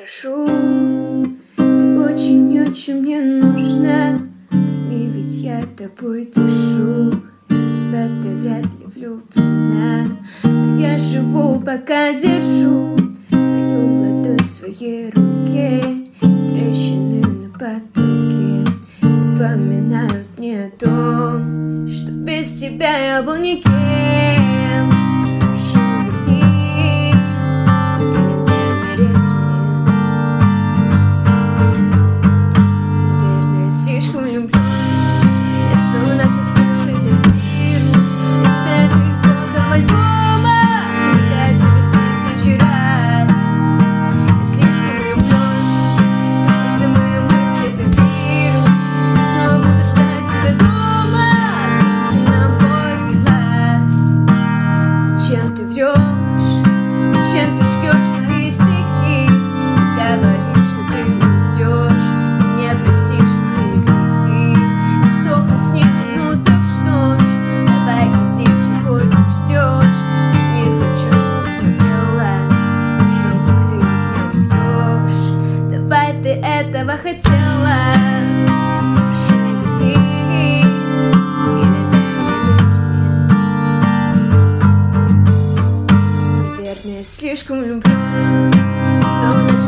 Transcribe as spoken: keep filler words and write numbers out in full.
прошу, ты очень-очень мне нужна. Пойми, ведь я тобой дышу, я в тебя вряд ли влюблена. Но я живу, пока держу твою ладонь в своей руке. Трещины на потолке напоминают мне о том, что без тебя я был никем. Прошу, вернись и не дай умереть мне. Наверное, я слишком люблю. Я снова начал слушать Земфиру из старых фото альбома, когда тебе тысячи раз. Я слишком люблю. Каждая моя мысль — это вирус. Я снова буду ждать тебя дома в бессмысленном поиске глаз. Зачем ты врешь? Зачем ты жгешь мои стихи? Ты говоришь, что ты уйдешь, ты не простишь мои грехи. Я сдохну с них, ну так что ж, давай иди, чего ты ждешь. Я не хочу, чтобы ты смотрела на то, как ты меня убьешь. Давай, ты этого хотела. Прошу, вернись и не дай умереть мне. Наверное, я слишком люблю. Снова